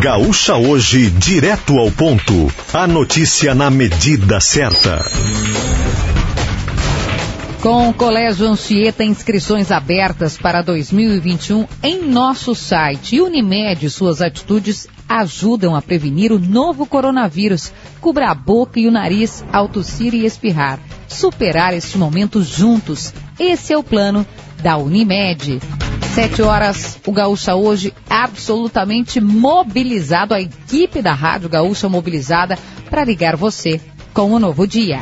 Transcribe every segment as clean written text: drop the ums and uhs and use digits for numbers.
Gaúcha Hoje, direto ao ponto. A notícia na medida certa. Com o Colégio Anchieta, inscrições abertas para 2021 em nosso site. Unimed, suas atitudes ajudam a prevenir o novo coronavírus. Cubra a boca e o nariz ao tossir e espirrar. Superar este momento juntos. Esse é o plano da Unimed. 7 horas, o Gaúcha Hoje absolutamente mobilizado, a equipe da Rádio Gaúcha mobilizada para ligar você com o novo dia.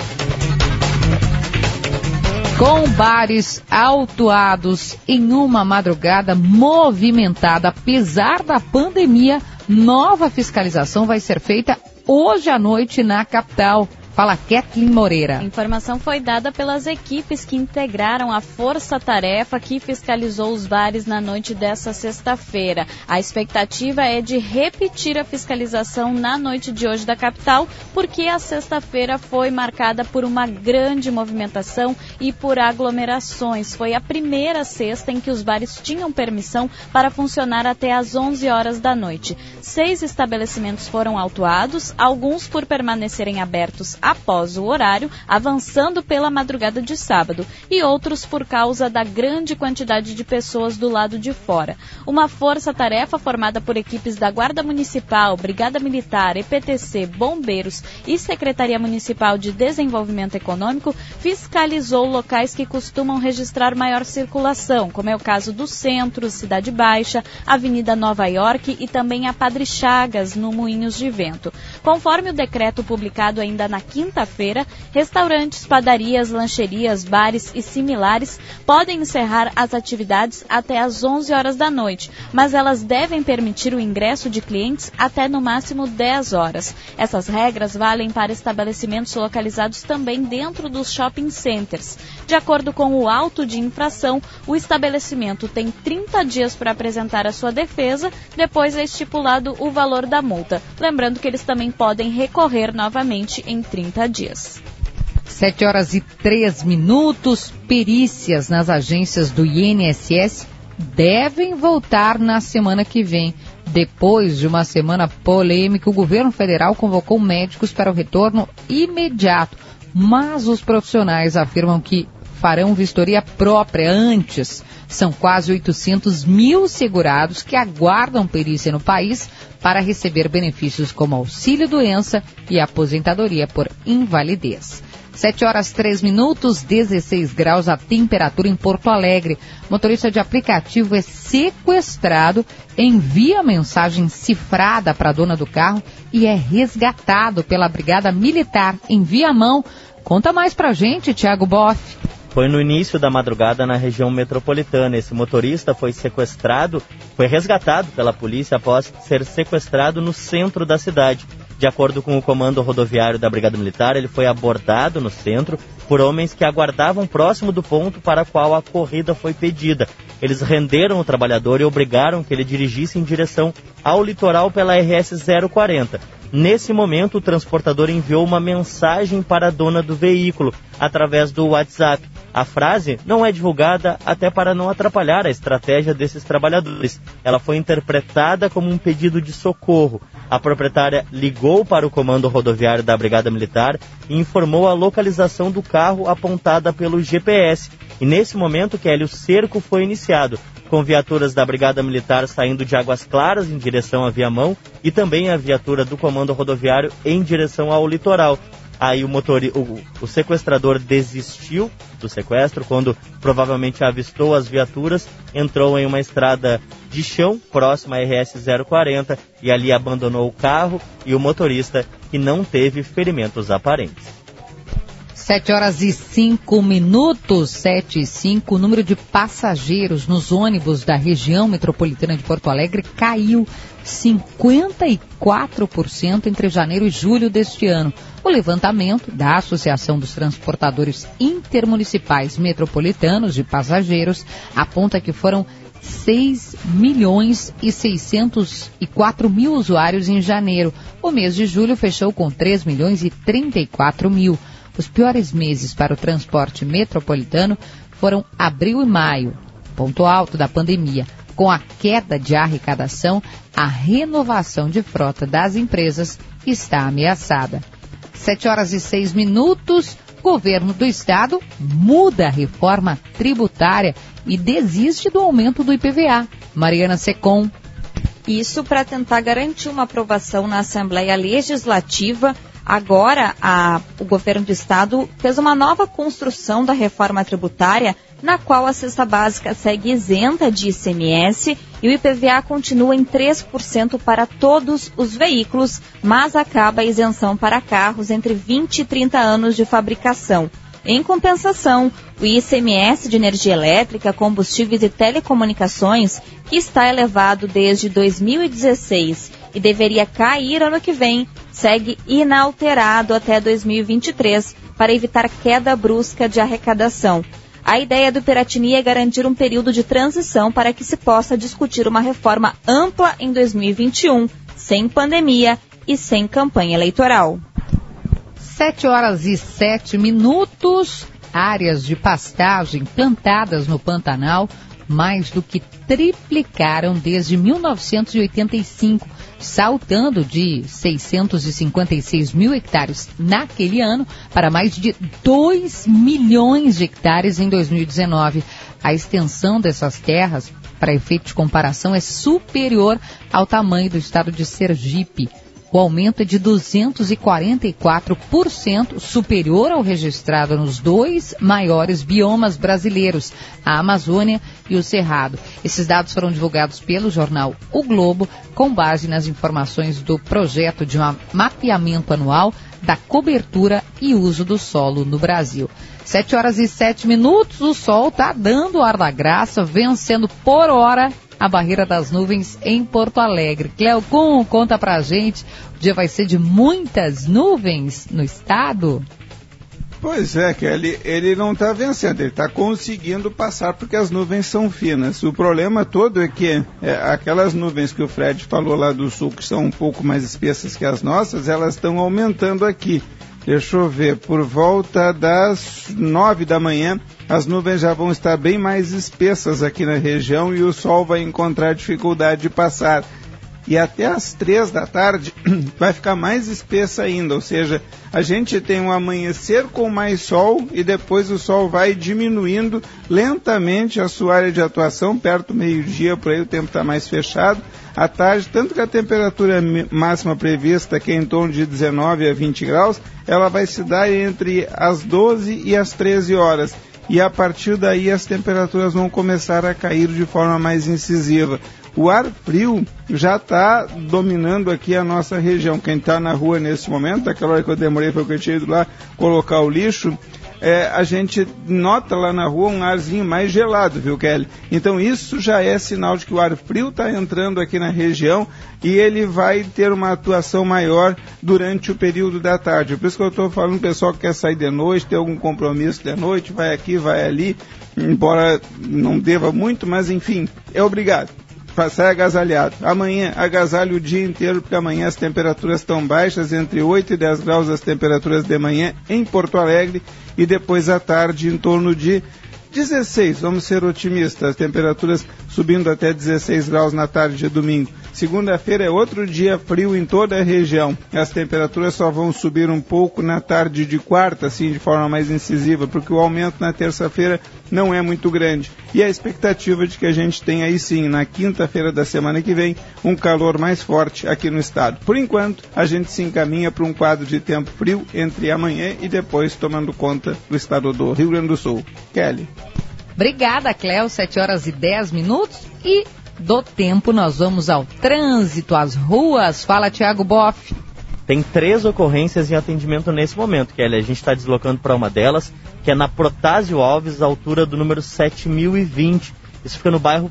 Com bares autuados em uma madrugada movimentada, apesar da pandemia, nova fiscalização vai ser feita hoje à noite na capital. Fala, Kathleen Moreira. A informação foi dada pelas equipes que integraram a força-tarefa que fiscalizou os bares na noite dessa sexta-feira. A expectativa é de repetir a fiscalização na noite de hoje da capital, porque a sexta-feira foi marcada por uma grande movimentação e por aglomerações. Foi a primeira sexta em que os bares tinham permissão para funcionar até às 11 horas da noite. 6 estabelecimentos foram autuados, alguns por permanecerem abertos após o horário, avançando pela madrugada de sábado, e outros por causa da grande quantidade de pessoas do lado de fora. Uma força-tarefa formada por equipes da Guarda Municipal, Brigada Militar, EPTC, Bombeiros e Secretaria Municipal de Desenvolvimento Econômico fiscalizou locais que costumam registrar maior circulação, como é o caso do Centro, Cidade Baixa, Avenida Nova York e também a Padre Chagas, no Moinhos de Vento. Conforme o decreto publicado ainda na quinta-feira, restaurantes, padarias, lancherias, bares e similares podem encerrar as atividades até às 11 horas da noite, mas elas devem permitir o ingresso de clientes até no máximo 10 horas. Essas regras valem para estabelecimentos localizados também dentro dos shopping centers. De acordo com o auto de infração, o estabelecimento tem 30 dias para apresentar a sua defesa, depois é estipulado o valor da multa. Lembrando que eles também podem recorrer novamente em 30 dias. 7 horas e 3 minutos. Perícias nas agências do INSS devem voltar na semana que vem. Depois de uma semana polêmica, o governo federal convocou médicos para o retorno imediato, mas os profissionais afirmam que farão vistoria própria antes. São quase 800 mil segurados que aguardam perícia no país para receber benefícios como auxílio-doença e aposentadoria por invalidez. 7 horas 3 minutos, 16 graus a temperatura em Porto Alegre. Motorista de aplicativo é sequestrado, envia mensagem cifrada para a dona do carro e é resgatado pela Brigada Militar em Viamão. Conta mais pra gente, Thiago Boff. Foi no início da madrugada na região metropolitana. Esse motorista foi resgatado pela polícia após ser sequestrado no centro da cidade. De acordo com o comando rodoviário da Brigada Militar, ele foi abordado no centro por homens que aguardavam próximo do ponto para qual a corrida foi pedida. Eles renderam o trabalhador e obrigaram que ele dirigisse em direção ao litoral pela RS 040. Nesse momento, o transportador enviou uma mensagem para a dona do veículo através do WhatsApp. A frase não é divulgada até para não atrapalhar a estratégia desses trabalhadores. Ela foi interpretada como um pedido de socorro. A proprietária ligou para o comando rodoviário da Brigada Militar e informou a localização do carro apontada pelo GPS. E nesse momento, Kelly, o cerco foi iniciado, com viaturas da Brigada Militar saindo de Águas Claras em direção a Viamão e também a viatura do comando rodoviário em direção ao litoral. Aí o sequestrador desistiu do sequestro quando provavelmente avistou as viaturas, entrou em uma estrada de chão próxima à RS 040 e ali abandonou o carro e o motorista, que não teve ferimentos aparentes. 7 horas e 5 minutos, 7 e 5, o número de passageiros nos ônibus da região metropolitana de Porto Alegre caiu 54% entre janeiro e julho deste ano. O levantamento da Associação dos Transportadores Intermunicipais Metropolitanos de Passageiros aponta que foram 6.604.000 usuários em janeiro. O mês de julho fechou com 3.034.000. Os piores meses para o transporte metropolitano foram abril e maio, ponto alto da pandemia. Com a queda de arrecadação, a renovação de frota das empresas está ameaçada. 7h06, governo do estado muda a reforma tributária e desiste do aumento do IPVA. Mariana Secom. Isso para tentar garantir uma aprovação na Assembleia Legislativa. Agora, o governo do estado fez uma nova construção da reforma tributária, na qual a cesta básica segue isenta de ICMS e o IPVA continua em 3% para todos os veículos, mas acaba a isenção para carros entre 20 e 30 anos de fabricação. Em compensação, o ICMS de energia elétrica, combustíveis e telecomunicações, que está elevado desde 2016 e deveria cair ano que vem, segue inalterado até 2023 para evitar queda brusca de arrecadação. A ideia do Piratini é garantir um período de transição para que se possa discutir uma reforma ampla em 2021, sem pandemia e sem campanha eleitoral. 7h07, áreas de pastagem plantadas no Pantanal mais do que triplicaram desde 1985, saltando de 656 mil hectares naquele ano para mais de 2 milhões de hectares em 2019. A extensão dessas terras, para efeito de comparação, é superior ao tamanho do estado de Sergipe. O aumento é de 244%, superior ao registrado nos dois maiores biomas brasileiros, a Amazônia e o Cerrado. Esses dados foram divulgados pelo jornal O Globo, com base nas informações do projeto de mapeamento anual da cobertura e uso do solo no Brasil. 7h07, o sol está dando o ar da graça, vencendo por hora a barreira das nuvens em Porto Alegre. Cleocum, conta pra gente, o dia vai ser de muitas nuvens no estado? Pois é, Kelly, ele não está vencendo, ele está conseguindo passar porque as nuvens são finas. O problema todo é que aquelas nuvens que o Fred falou lá do sul, que são um pouco mais espessas que as nossas, elas estão aumentando aqui. Deixa eu ver, por volta das 9 da manhã, as nuvens já vão estar bem mais espessas aqui na região e o sol vai encontrar dificuldade de passar. E até as 3 da tarde vai ficar mais espessa ainda, ou seja, a gente tem um amanhecer com mais sol e depois o sol vai diminuindo lentamente a sua área de atuação, perto do meio-dia, por aí o tempo está mais fechado. À tarde, tanto que a temperatura máxima prevista, que é em torno de 19 a 20 graus, ela vai se dar entre as 12 e as 13 horas. E a partir daí as temperaturas vão começar a cair de forma mais incisiva. O ar frio já está dominando aqui a nossa região. Quem está na rua nesse momento, aquela hora que eu demorei porque eu tinha ido lá colocar o lixo, a gente nota lá na rua um arzinho mais gelado, viu, Kelly? Então isso já é sinal de que o ar frio está entrando aqui na região e ele vai ter uma atuação maior durante o período da tarde. Por isso que eu estou falando, o pessoal que quer sair de noite, ter algum compromisso de noite, vai aqui, vai ali, embora não deva muito, mas enfim, é obrigado. Sai agasalhado. Amanhã, agasalhe o dia inteiro, porque amanhã as temperaturas estão baixas, entre 8 e 10 graus as temperaturas de manhã em Porto Alegre, e depois à tarde em torno de 16, vamos ser otimistas, as temperaturas subindo até 16 graus na tarde de domingo. Segunda-feira é outro dia frio em toda a região. As temperaturas só vão subir um pouco na tarde de quarta, assim, de forma mais incisiva, porque o aumento na terça-feira não é muito grande. E a expectativa de que a gente tenha aí sim, na quinta-feira da semana que vem, um calor mais forte aqui no estado. Por enquanto, a gente se encaminha para um quadro de tempo frio entre amanhã e depois tomando conta do estado do Rio Grande do Sul. Kelly. Obrigada, Cléo. 7h10 e do tempo nós vamos ao trânsito, às ruas. Fala, Thiago Boff. Tem 3 ocorrências em atendimento nesse momento, Kelly. A gente está deslocando para uma delas, que é na Protásio Alves, altura do número 7020. Isso fica no bairro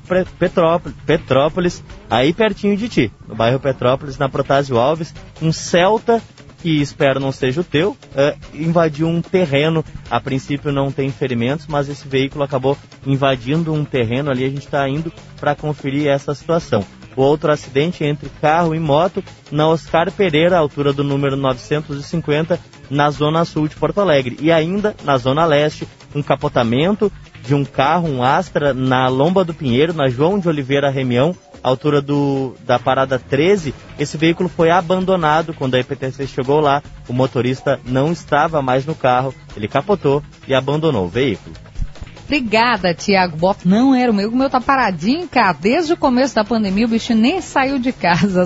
Petrópolis, aí pertinho de ti. No bairro Petrópolis, na Protásio Alves, um Celta, que espero não seja o teu, invadiu um terreno. A princípio não tem ferimentos, mas esse veículo acabou invadindo um terreno ali. A gente está indo para conferir essa situação. O outro acidente entre carro e moto na Oscar Pereira, altura do número 950, na zona sul de Porto Alegre. E ainda na zona leste, um capotamento de um carro, um Astra, na Lomba do Pinheiro, na João de Oliveira Remião, altura da parada 13. Esse veículo foi abandonado quando a EPTC chegou lá. O motorista não estava mais no carro, ele capotou e abandonou o veículo. Obrigada, Tiago Boff. Não era o meu tá paradinho, cara. Desde o começo da pandemia o bicho nem saiu de casa.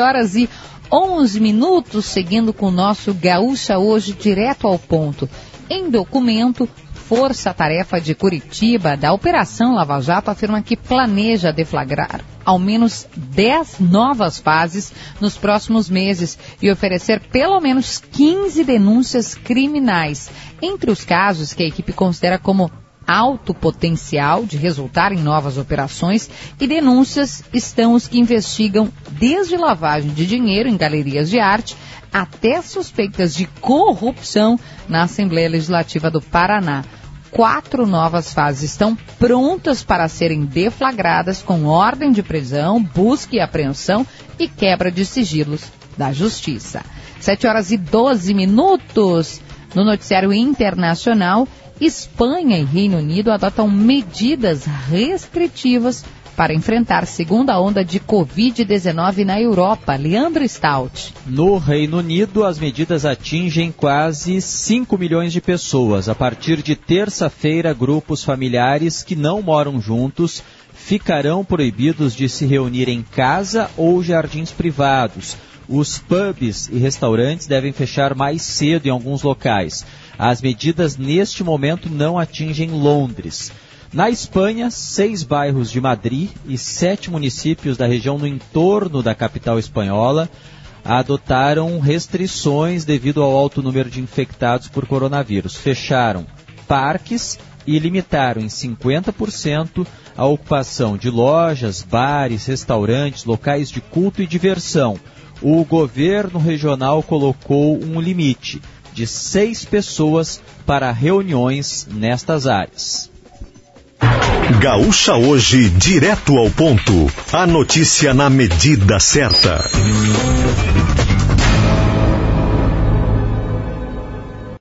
7h11, seguindo com o nosso Gaúcha Hoje, direto ao ponto. Em documento, Força Tarefa de Curitiba, da Operação Lava Jato, afirma que planeja deflagrar ao menos 10 novas fases nos próximos meses e oferecer pelo menos 15 denúncias criminais. Entre os casos que a equipe considera como alto potencial de resultar em novas operações e denúncias estão os que investigam desde lavagem de dinheiro em galerias de arte até suspeitas de corrupção na Assembleia Legislativa do Paraná. 4 novas fases estão prontas para serem deflagradas com ordem de prisão, busca e apreensão e quebra de sigilos da Justiça. 7h12. No noticiário internacional, Espanha e Reino Unido adotam medidas restritivas para enfrentar segunda onda de Covid-19 na Europa. Leandro Stout. No Reino Unido, as medidas atingem quase 5 milhões de pessoas. A partir de terça-feira, grupos familiares que não moram juntos ficarão proibidos de se reunir em casa ou jardins privados. Os pubs e restaurantes devem fechar mais cedo em alguns locais. As medidas neste momento não atingem Londres. Na Espanha, 6 bairros de Madrid e 7 municípios da região no entorno da capital espanhola adotaram restrições devido ao alto número de infectados por coronavírus. Fecharam parques e limitaram em 50% a ocupação de lojas, bares, restaurantes, locais de culto e diversão. O governo regional colocou um limite de 6 pessoas para reuniões nestas áreas. Gaúcha Hoje, direto ao ponto. A notícia na medida certa.